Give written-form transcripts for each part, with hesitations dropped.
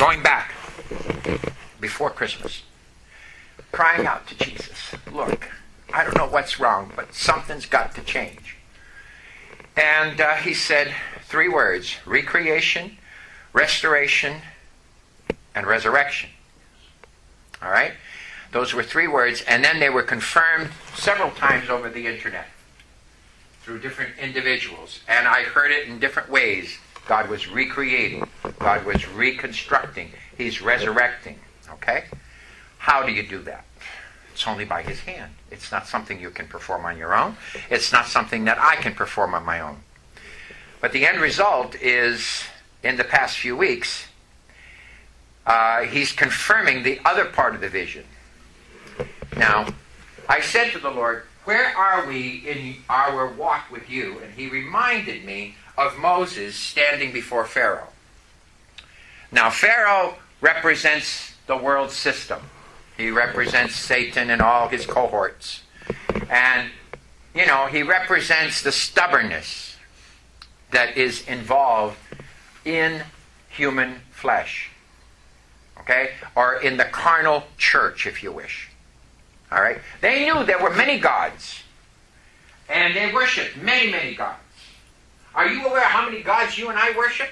going back before Christmas, crying out to Jesus, look, I don't know what's wrong, but something's got to change. And he said 3 words: recreation, restoration, and resurrection. All right? Those were 3 words, and then they were confirmed several times over the internet through different individuals. And I heard it in different ways. God was recreating. God was reconstructing. He's resurrecting. Okay? How do you do that? It's only by His hand. It's not something you can perform on your own. It's not something that I can perform on my own. But the end result is, in the past few weeks, He's confirming the other part of the vision. Now, I said to the Lord, where are we in our walk with you? And He reminded me of Moses standing before Pharaoh. Now, Pharaoh represents the world system. He represents Satan and all his cohorts. And, he represents the stubbornness that is involved in human flesh. Okay? Or in the carnal church, if you wish. All right? They knew there were many gods. And they worshipped many, many gods. Are you aware how many gods you and I worship?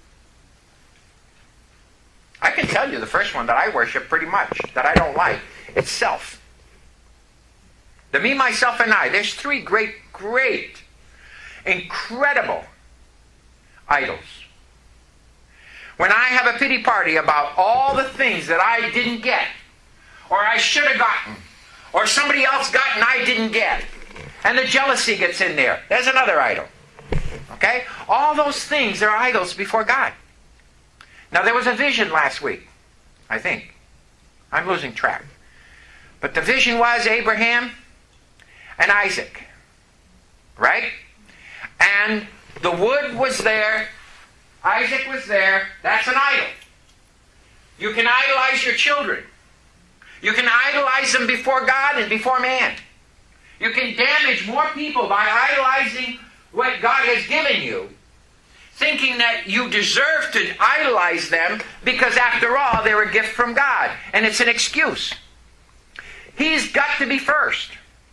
I can tell you the first one that I worship pretty much, that I don't like. It's self. The me, myself, and I. There's 3 great, incredible idols. When I have a pity party about all the things that I didn't get, or I should have gotten, or somebody else got and I didn't get, and the jealousy gets in there, there's another idol. Okay? All those things are idols before God. Now, there was a vision last week, I think. I'm losing track. But the vision was Abraham and Isaac. Right? And the wood was there. Isaac was there. That's an idol. You can idolize your children. You can idolize them before God and before man. You can damage more people by idolizing what God has given you, thinking that you deserve to idolize them because, after all, they're a gift from God. And it's an excuse. He's got to be first.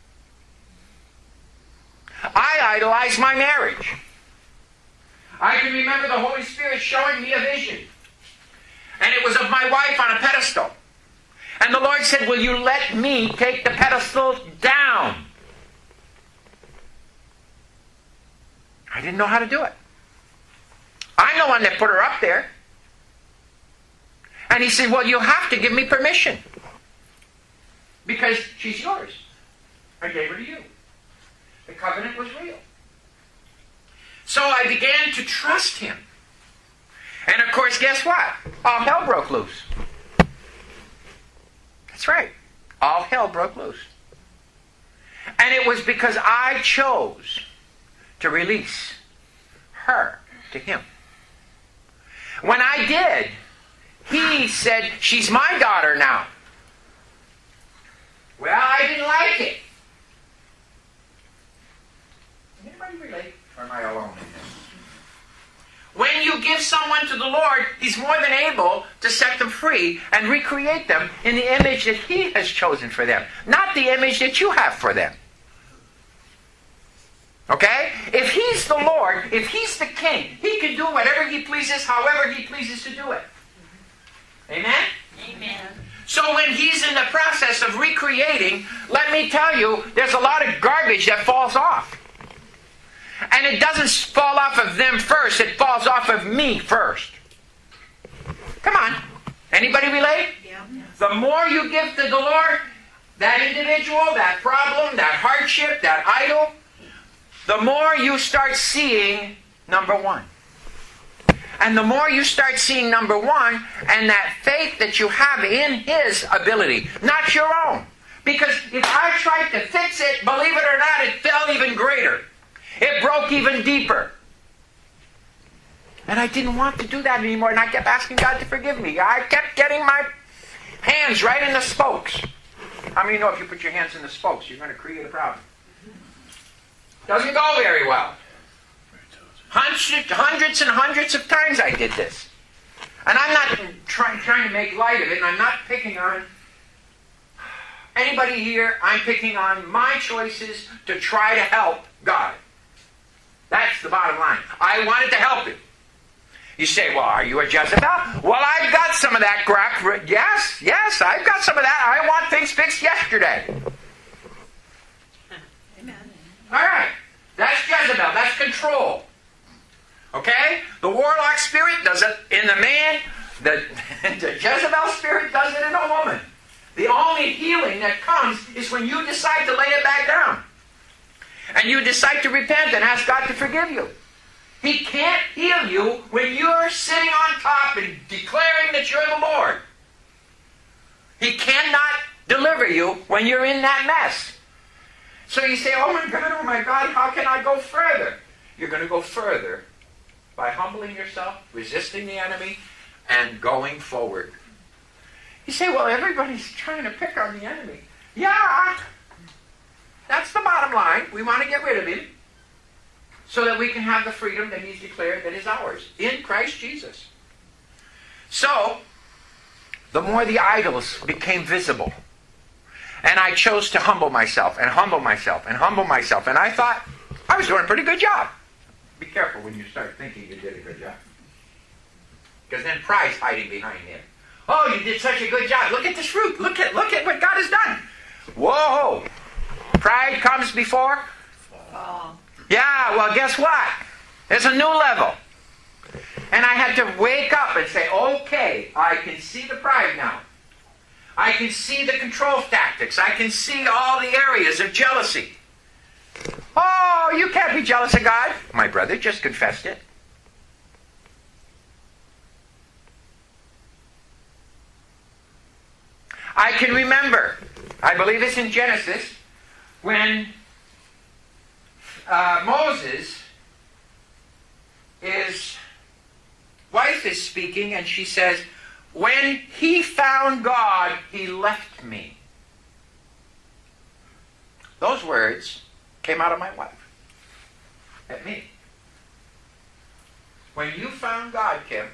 I idolize my marriage. I can remember the Holy Spirit showing me a vision. And it was of my wife on a pedestal. And the Lord said, will you let me take the pedestal down? I didn't know how to do it. I'm the one that put her up there. And He said, well, you have to give me permission. Because she's yours. I gave her to you. The covenant was real. So I began to trust Him. And of course, guess what? All hell broke loose. That's right. All hell broke loose. And it was because I chose to release her to Him. When I did, He said, she's my daughter now. Well, I didn't like it. Can anybody relate? Or am I alone in this? When you give someone to the Lord, He's more than able to set them free and recreate them in the image that He has chosen for them, not the image that you have for them. Okay? If He's the Lord, if He's the King, He can do whatever He pleases, however He pleases to do it. Amen? Amen. So when He's in the process of recreating, let me tell you, there's a lot of garbage that falls off. And it doesn't fall off of them first, it falls off of me first. Come on. Anybody relate? Yeah. The more you give to the Lord, that individual, that problem, that hardship, that idol, the more you start seeing number one. And the more you start seeing number one, and that faith that you have in His ability, not your own. Because if I tried to fix it, believe it or not, it fell even greater. It broke even deeper. And I didn't want to do that anymore, and I kept asking God to forgive me. I kept getting my hands right in the spokes. How many know if you put your hands in the spokes, you're going to create a problem? Doesn't go very well. Hundreds and hundreds of times I did this. And I'm not trying to make light of it, and I'm not picking on anybody here. I'm picking on my choices to try to help God. That's the bottom line. I wanted to help him. You say, well, are you a Jezebel? Well, I've got some of that crap. Yes, I've got some of that. I want things fixed yesterday. Amen. All right. That's Jezebel. That's control. Okay? The warlock spirit does it in the man. The Jezebel spirit does it in a woman. The only healing that comes is when you decide to lay it back down. And you decide to repent and ask God to forgive you. He can't heal you when you're sitting on top and declaring that you're the Lord. He cannot deliver you when you're in that mess. So you say, oh my God, how can I go further? You're going to go further by humbling yourself, resisting the enemy, and going forward. You say, well, everybody's trying to pick on the enemy. Yeah, that's the bottom line. We want to get rid of him so that we can have the freedom that he's declared that is ours in Christ Jesus. So, the more the idols became visible, and I chose to humble myself, and humble myself, and humble myself, and I thought I was doing a pretty good job. Be careful when you start thinking you did a good job. Because then pride's hiding behind him. Oh, you did such a good job. Look at this fruit. Look at what God has done. Whoa. Pride comes before? Yeah, well, guess what? There's a new level. And I had to wake up and say, okay, I can see the pride now. I can see the control tactics. I can see all the areas of jealousy. Oh, you can't be jealous of God. My brother just confessed it. I can remember, I believe it's in Genesis, when Moses, his wife is speaking, and she says, when he found God, he left me. Those words came out of my wife at me. When you found God, Kim,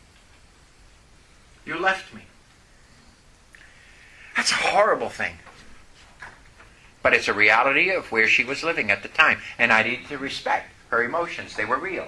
you left me. That's a horrible thing. But it's a reality of where she was living at the time. And I need to respect her emotions. They were real.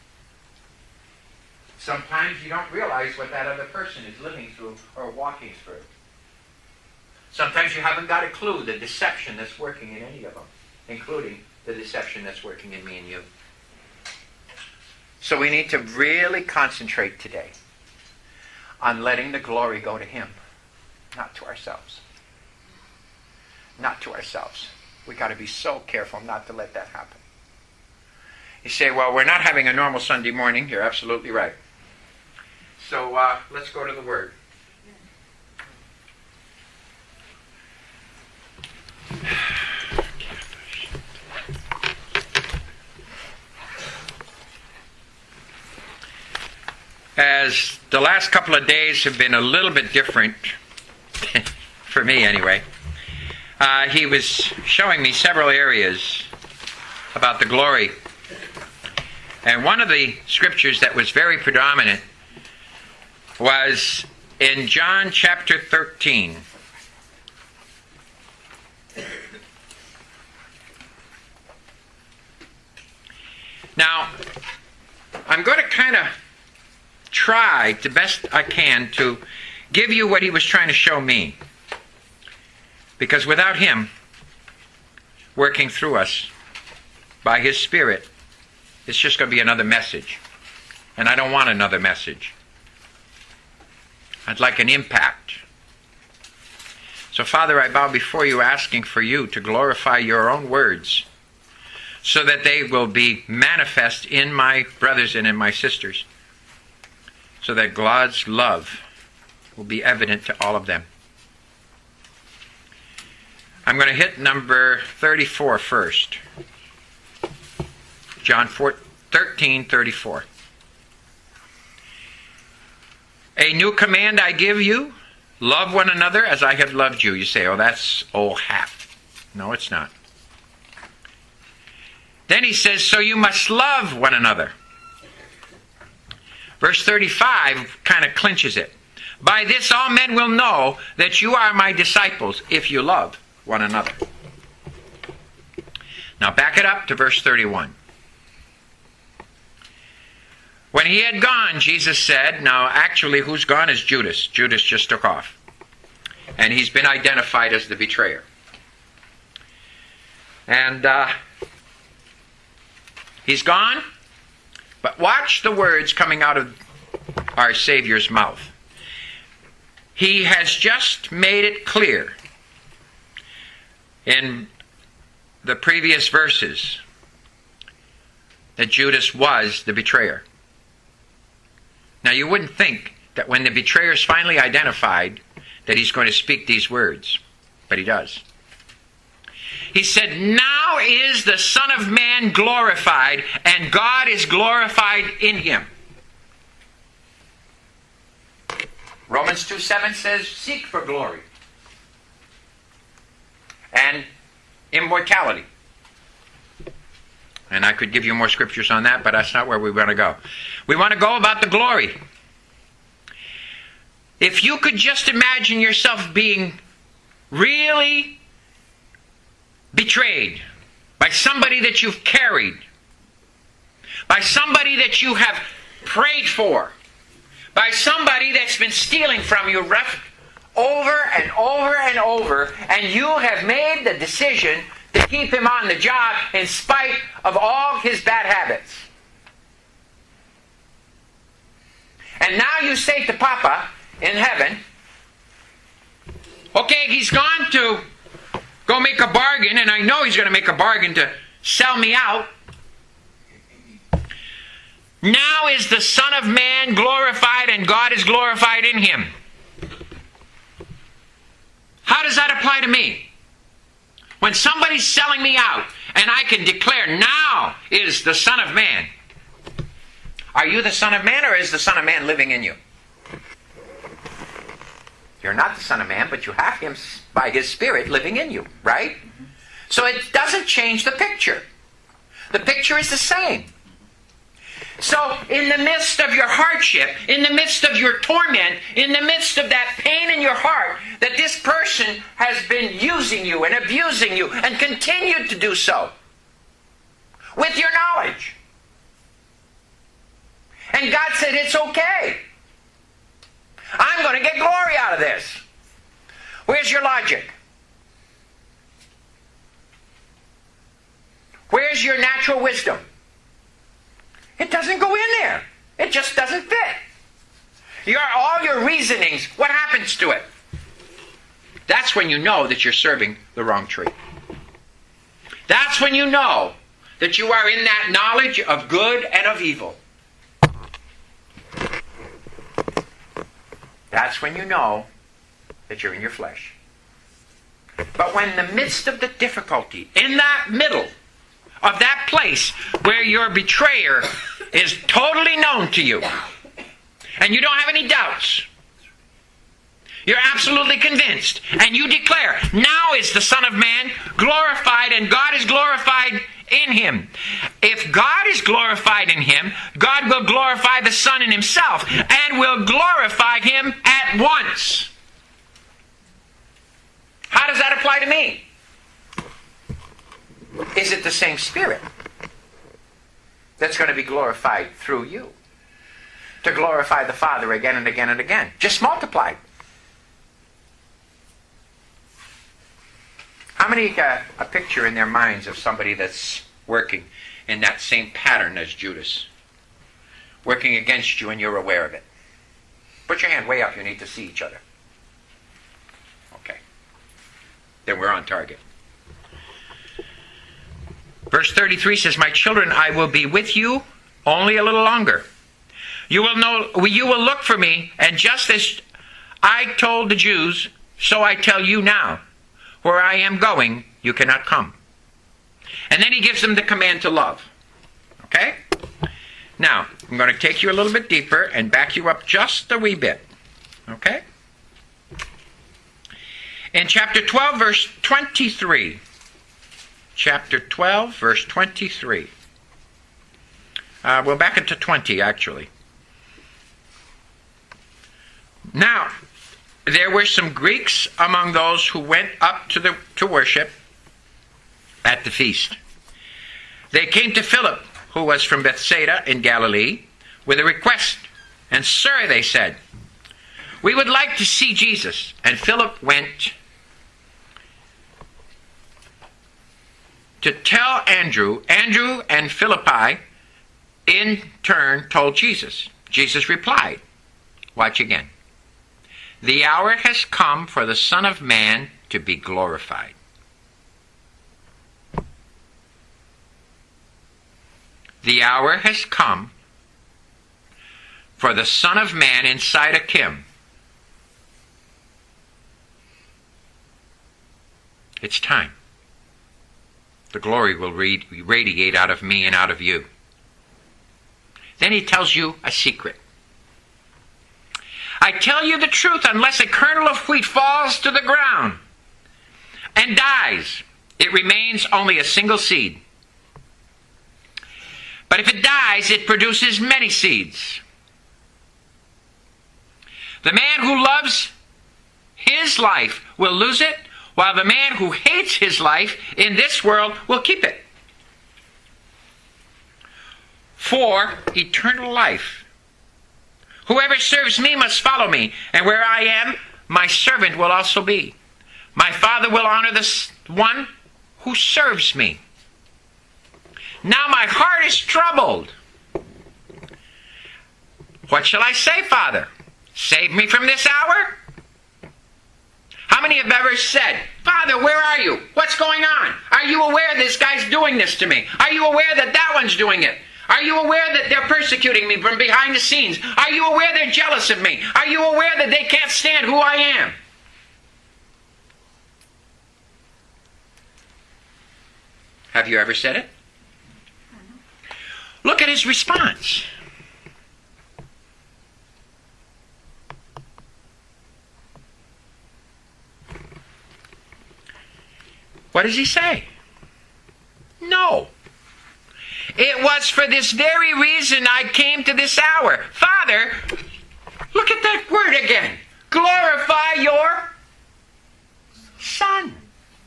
Sometimes you don't realize what that other person is living through or walking through. Sometimes you haven't got a clue the deception that's working in any of them, including the deception that's working in me and you. So we need to really concentrate today on letting the glory go to Him, not to ourselves. Not to ourselves. We've got to be so careful not to let that happen. You say, well, we're not having a normal Sunday morning. You're absolutely right. So let's go to the Word. As the last couple of days have been a little bit different, for me anyway, he was showing me several areas about the glory. And one of the scriptures that was very predominant was in John chapter 13. Now, I'm going to kind of try the best I can to give you what he was trying to show me. Because without him working through us by his Spirit, it's just going to be another message. And I don't want another message. I'd like an impact. So, Father, I bow before you asking for you to glorify your own words so that they will be manifest in my brothers and in my sisters, so that God's love will be evident to all of them. I'm going to hit number 34 first. John 13:34. A new command I give you, love one another as I have loved you. You say, oh, that's old hat. No, it's not. Then he says, so you must love one another. Verse 35 kind of clinches it. By this all men will know that you are my disciples, if you love one another. Now back it up to verse 31. When he had gone, Jesus said, now actually who's gone is Judas. Judas just took off. And he's been identified as the betrayer. And he's gone. But watch the words coming out of our Savior's mouth. He has just made it clear in the previous verses that Judas was the betrayer. Now you wouldn't think that when the betrayer is finally identified that he's going to speak these words, but he does. He said, now is the Son of Man glorified, and God is glorified in him. Romans 2:7 says, seek for glory and immortality. And I could give you more scriptures on that, but that's not where we want to go. We want to go about the glory. If you could just imagine yourself being really betrayed by somebody that you've carried, by somebody that you have prayed for, by somebody that's been stealing from you over and over and over, and you have made the decision to keep him on the job in spite of all his bad habits. And now you say to Papa in heaven, okay, he's gone to go make a bargain, and I know he's going to make a bargain to sell me out. Now is the Son of Man glorified, and God is glorified in him. How does that apply to me? When somebody's selling me out, and I can declare, now is the Son of Man. Are you the Son of Man, or is the Son of Man living in you? You're not the Son of Man, but you have him by his Spirit living in you, right? So it doesn't change the picture. The picture is the same. So in the midst of your hardship, in the midst of your torment, in the midst of that pain in your heart, that this person has been using you and abusing you and continued to do so, with your knowledge. And God said, it's okay. I'm going to get glory out of this. Where's your logic? Where's your natural wisdom? It doesn't go in there. It just doesn't fit. All your reasonings, what happens to it? That's when you know that you're serving the wrong tree. That's when you know that you are in that knowledge of good and of evil. That's when you know that you're in your flesh. But when in the midst of the difficulty, in that middle of that place where your betrayer is totally known to you, and you don't have any doubts, you're absolutely convinced, and you declare, now is the Son of Man glorified, and God is glorified in him. If God is glorified in him, God will glorify the Son in himself, and will glorify him at once. How does that apply to me? Is it the same Spirit that's going to be glorified through you to glorify the Father again and again and again? Just multiplied. How many got a picture in their minds of somebody that's working in that same pattern as Judas? Working against you and you're aware of it. Put your hand way up. You need to see each other. Okay. Then we're on target. Verse 33 says, my children, I will be with you only a little longer. You will look for me, and just as I told the Jews, so I tell you now. Where I am going, you cannot come. And then he gives them the command to love. Okay? Now, I'm going to take you a little bit deeper and back you up just a wee bit. Okay? In chapter 12, verse 23. Chapter 12, verse 23. We'll back it to 20, actually. Now, there were some Greeks among those who went up to worship at the feast. They came to Philip, who was from Bethsaida in Galilee, with a request. And, "Sir," they said, "we would like to see Jesus." And Philip went to tell Andrew. Andrew and Philippi in turn told Jesus. Jesus replied, watch again, "The hour has come for the Son of Man to be glorified." The hour has come for the Son of Man inside a Kim. It's time. The glory will radiate out of me and out of you. Then he tells you a secret. "I tell you the truth, unless a kernel of wheat falls to the ground and dies, it remains only a single seed. But if it dies, it produces many seeds. The man who loves his life will lose it, while the man who hates his life in this world will keep it for eternal life. Whoever serves me must follow me, and where I am, my servant will also be. My Father will honor the one who serves me. Now my heart is troubled. What shall I say, Father? Save me from this hour?" How many have ever said, "Father, where are you? What's going on? Are you aware this guy's doing this to me? Are you aware that that one's doing it? Are you aware that they're persecuting me from behind the scenes? Are you aware they're jealous of me? Are you aware that they can't stand who I am?" Have you ever said it? Look at his response. What does he say? No. "It was for this very reason I came to this hour." Father, look at that word again. Glorify your Son.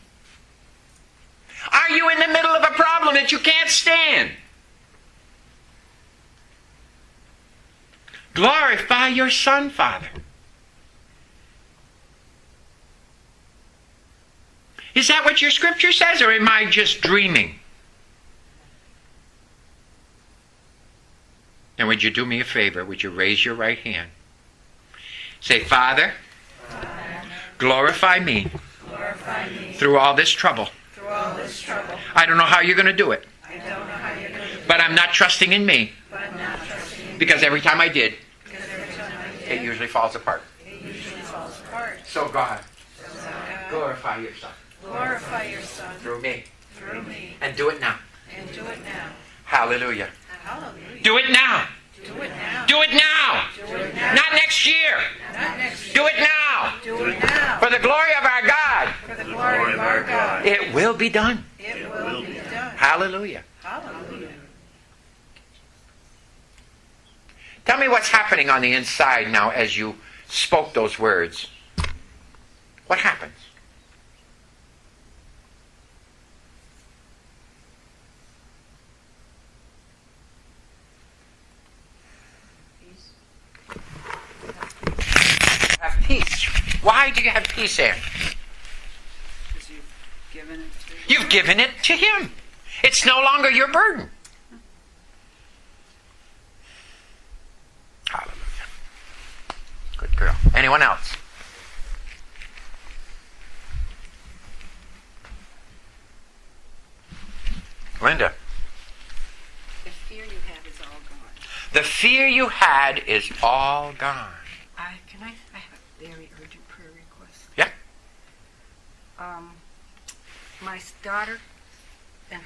Are you in the middle of a problem that you can't stand? Glorify your Son, Father. Is that what your scripture says, or am I just dreaming? And would you do me a favor? Would you raise your right hand? Say, "Father, glorify me through all this trouble. I don't know how you're going to do it. But I'm not trusting in me. Because every time I did, it usually falls apart. So God, glorify your Son. Through me. And do it now. Hallelujah. Do it now. Do it now. Not next year. Do it now. For the glory of our God. It will be done. Hallelujah. Tell me what's happening on the inside now as you spoke those words. What happens? Have peace. Why do you have peace, Anne? Because you've given it to him. You've given it to Him. It's no longer your burden. Hallelujah. Good girl. Anyone else? Linda. The fear you have is all gone. The fear you had is all gone. I have a very urgent prayer request. Yeah. My daughter and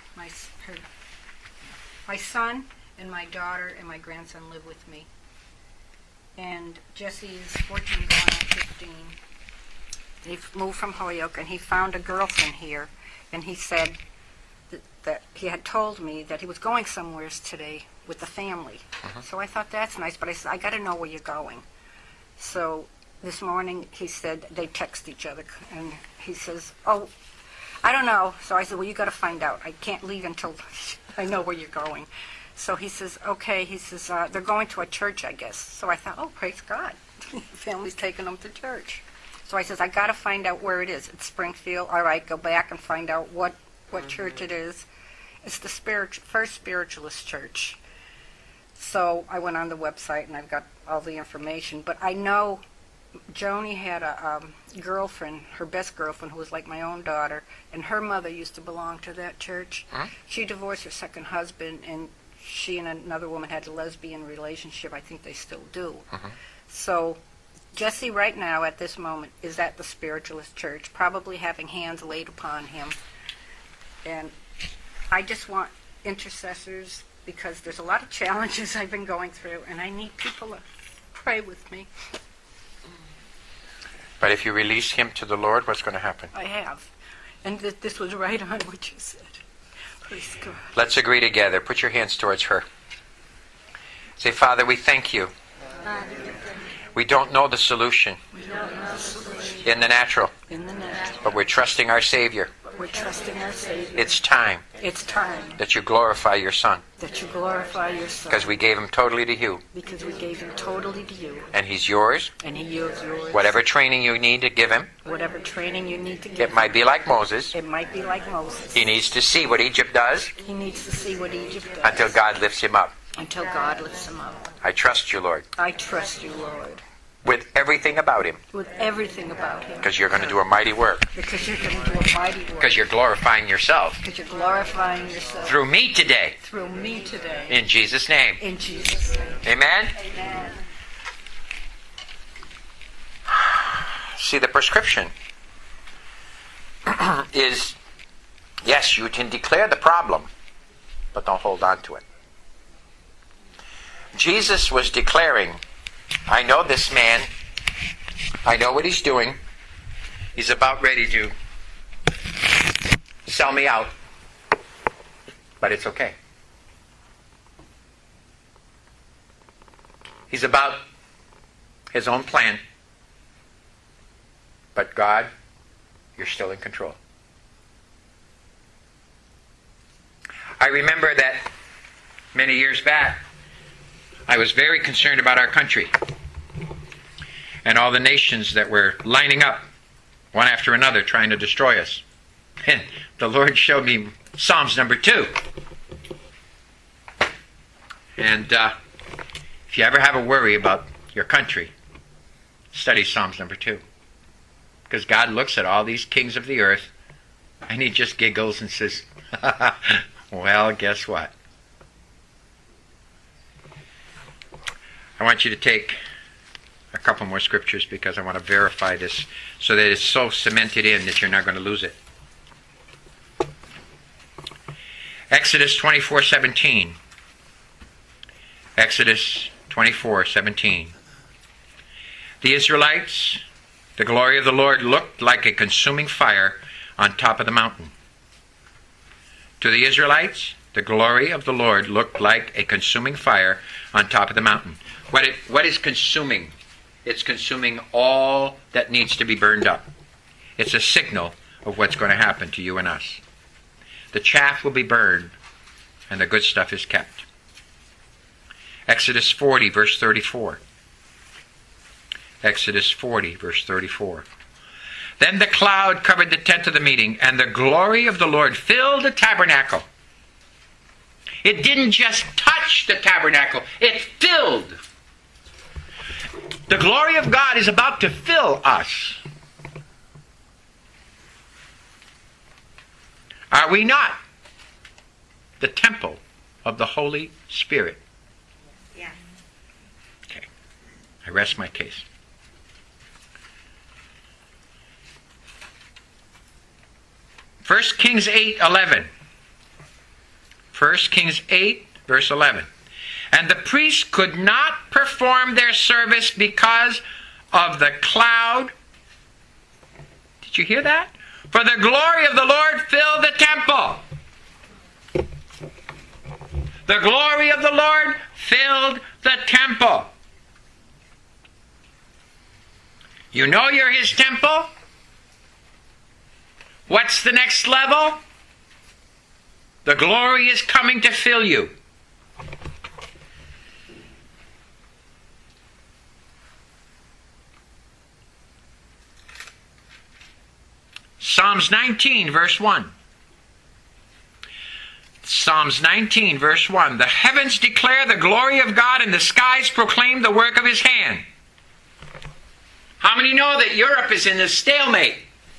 my son and my daughter and my grandson live with me. And Jesse is 14 going on 15. He moved from Holyoke and he found a girlfriend here. And he said that he had told me that he was going somewhere today with the family. So I thought, that's nice, but I said, I got to know where you're going. So this morning he said they text each other, and he says, "Oh, I don't know." So I said, "Well, you got to find out. I can't leave until I know where you're going." So he says, "Okay." He says, "They're going to a church, I guess." So I thought, "Oh, praise God, family's taking them to church." So I says, "I got to find out where it is. It's Springfield. All right, go back and find out what church it is." It's the First Spiritualist Church. So I went on the website and I've got all the information. But I know Joni had a girlfriend, her best girlfriend, who was like my own daughter, and her mother used to belong to that church. Huh? She divorced her second husband, and she and another woman had a lesbian relationship. I think they still do. So Jesse right now at this moment is at the Spiritualist Church, probably having hands laid upon him. And I just want intercessors, because there's a lot of challenges I've been going through, and I need people to pray with me. But if you release him to the Lord, what's going to happen? I have. And this was right on what you said. Praise God. Let's agree together. Put your hands towards her. Say, Father, we thank you. We don't know the solution in the natural, but we're trusting our Savior. We're trusting our Savior. It's time It's time that you glorify your Son, that you glorify your Son. because we gave him totally to you, Because we gave him totally to you. and he's yours. And he is yours. Whatever training you need to give him, Whatever training you need to give it might be like Moses. It might be like Moses. He needs to see what Egypt does He needs to see what Egypt does. until God lifts him up. Until God lifts him up. I trust you, Lord, I trust you, Lord, with everything about him, with everything about him. because you're going to do a mighty work, Because you're going to do a mighty work. because you're glorifying yourself Because you're glorifying yourself through me today. through me today. In Jesus' name. In Jesus' name. Amen? Amen. See, the prescription is, yes, you can declare the problem, but don't hold on to it. Jesus was declaring, I know this man. I know what he's doing. He's about ready to sell me out. But it's okay. He's about his own plan. But God, you're still in control. I remember that many years back, I was very concerned about our country and all the nations that were lining up one after another trying to destroy us. And the Lord showed me Psalms number 2. And if you ever have a worry about your country, study Psalms number 2. Because God looks at all these kings of the earth and he just giggles and says, well, guess what? I want you to take a couple more scriptures because I want to verify this so that it's so cemented in that you're not going to lose it. Exodus 24:17. Exodus 24:17. The Israelites, the glory of the Lord looked like a consuming fire on top of the mountain. To the Israelites, the glory of the Lord looked like a consuming fire on top of the mountain. What is consuming? It's consuming all that needs to be burned up. It's a signal of what's going to happen to you and us. The chaff will be burned, and the good stuff is kept. Exodus 40, verse 34. Exodus 40, verse 34. Then the cloud covered the tent of the meeting, and the glory of the Lord filled the tabernacle. It didn't just touch the tabernacle, it filled. The glory of God is about to fill us. Are we not the temple of the Holy Spirit? Yeah. Okay. I rest my case. First Kings 8:11. 1 Kings 8, verse 11. And the priests could not perform their service because of the cloud. Did you hear that? For the glory of the Lord filled the temple. The glory of the Lord filled the temple. You know you're His temple? What's the next level? The glory is coming to fill you. Psalms 19, verse 1. Psalms 19, verse 1. The heavens declare the glory of God, and the skies proclaim the work of His hand. How many know that Europe is in a stalemate?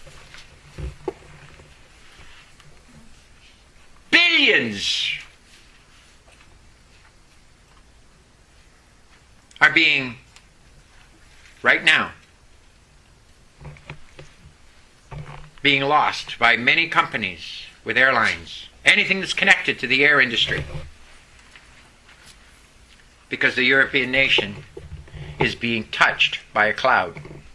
Billions are being, right now, being lost by many companies with airlines. Anything that's connected to the air industry. Because the European nation is being touched by a cloud.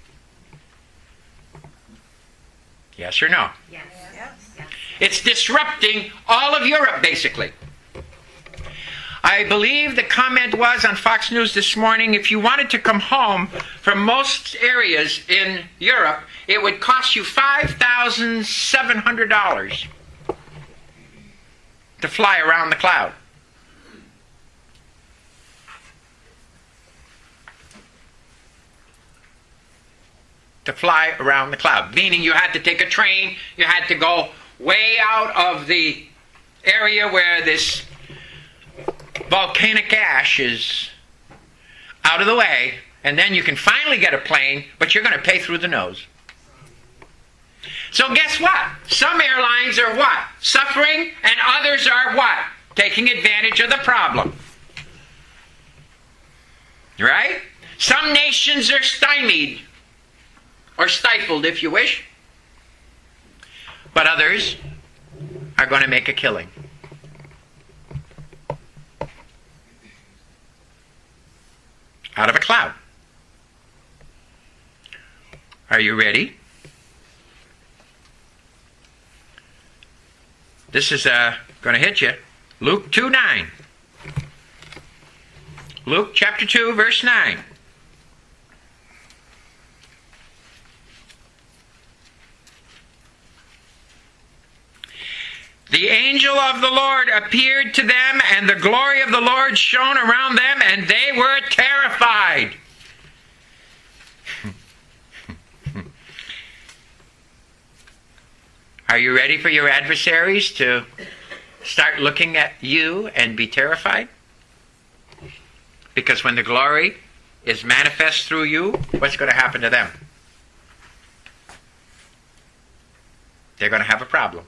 Yes or no? Yes. It's disrupting all of Europe, basically. I believe the comment was on Fox News this morning, if you wanted to come home from most areas in Europe, it would cost you $5,700 to fly around the cloud. To fly around the cloud. Meaning you had to take a train, you had to go way out of the area where this volcanic ash is out of the way, and then you can finally get a plane, but you're going to pay through the nose. So guess what? Some airlines are what? Suffering, and others are what? Taking advantage of the problem. Right? Some nations are stymied, or stifled if you wish, but others are going to make a killing. Out of a cloud. Are you ready? This is going to hit you. Luke 2:9. Luke chapter 2, verse 9. The angel of the Lord appeared to them, and the glory of the Lord shone around them, and they were terrified. Are you ready for your adversaries to start looking at you and be terrified? Because when the glory is manifest through you, what's going to happen to them? They're going to have a problem.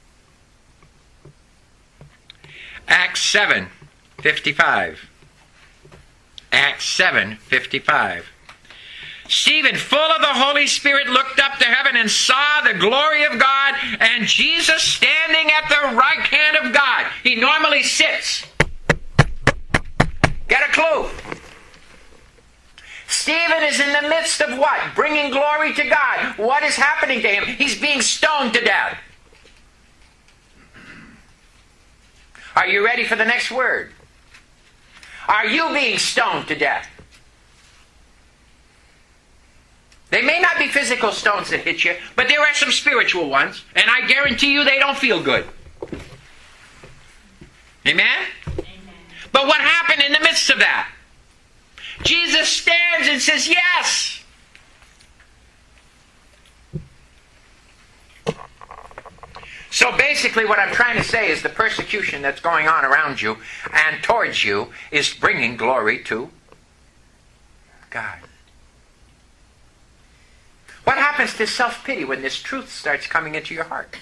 Acts 7:55. Acts 7:55. Stephen, full of the Holy Spirit, looked up to heaven and saw the glory of God and Jesus standing at the right hand of God. He normally sits. Get a clue. Stephen is in the midst of what? Bringing glory to God. What is happening to him? He's being stoned to death. Are you ready for the next word? Are you being stoned to death? They may not be physical stones that hit you, but there are some spiritual ones, and I guarantee you they don't feel good. Amen? Amen. But what happened in the midst of that? Jesus stands and says, yes! So basically what I'm trying to say is the persecution that's going on around you and towards you is bringing glory to God. What happens to self-pity when this truth starts coming into your heart?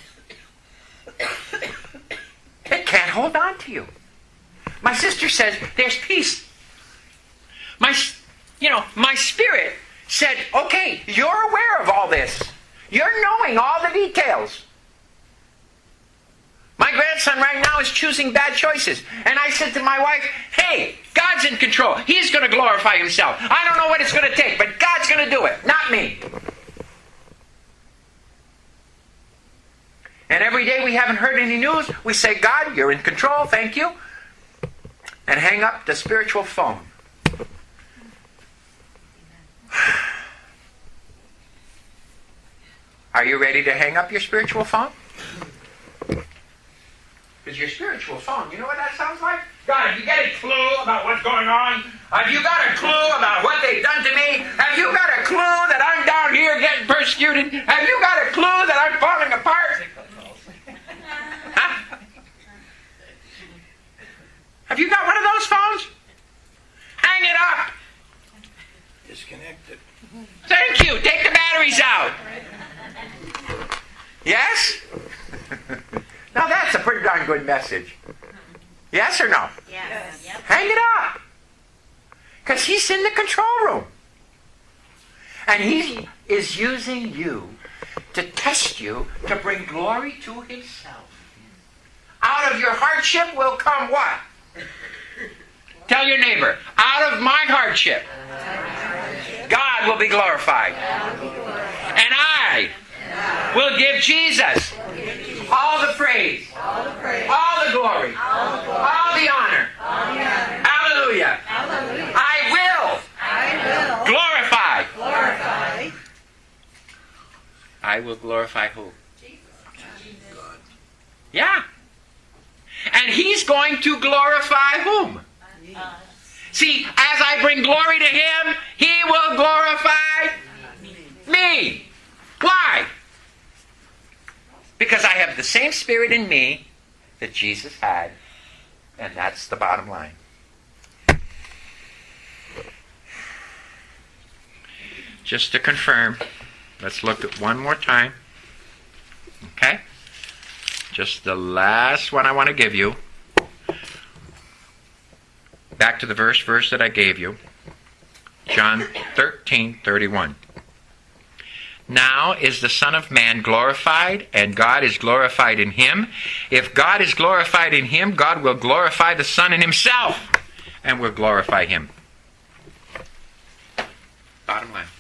It can't hold on to you. My sister says, there's peace. My spirit said, okay, you're aware of all this. You're knowing all the details. My grandson right now is choosing bad choices. And I said to my wife, hey, God's in control. He's going to glorify himself. I don't know what it's going to take, but God's going to do it, not me. And every day we haven't heard any news, we say, God, you're in control, thank you. And hang up the spiritual phone. Are you ready to hang up your spiritual phone? Because your spiritual phone, you know what that sounds like? God, have you got a clue about what's going on? Have you got a clue about what they've done to me? Have you got a clue that I'm down here getting persecuted? Have you got a clue that I'm falling apart? Huh? Have you got one of those phones? Hang it up. Disconnect it. Thank you. Take the batteries out. Yes? Now that's a pretty darn good message. Yes or no? Yes. Yep. Hang it up. Because he's in the control room. And he is using you to test you to bring glory to himself. Out of your hardship will come what? Tell your neighbor, out of my hardship, God will be glorified. And I will give Jesus all the praise, all the glory, all the honor. Hallelujah. I will glorify. I will glorify who? Yeah. And he's going to glorify whom? See, as I bring glory to him, he will glorify me. Why? Because I have the same spirit in me that Jesus had. And that's the bottom line. Just to confirm, let's look at one more time. Okay? Just the last one I want to give you. Back to the verse that I gave you. John 13:31. Now is the Son of Man glorified, and God is glorified in him. If God is glorified in him, God will glorify the Son in himself, and will glorify him. Bottom line.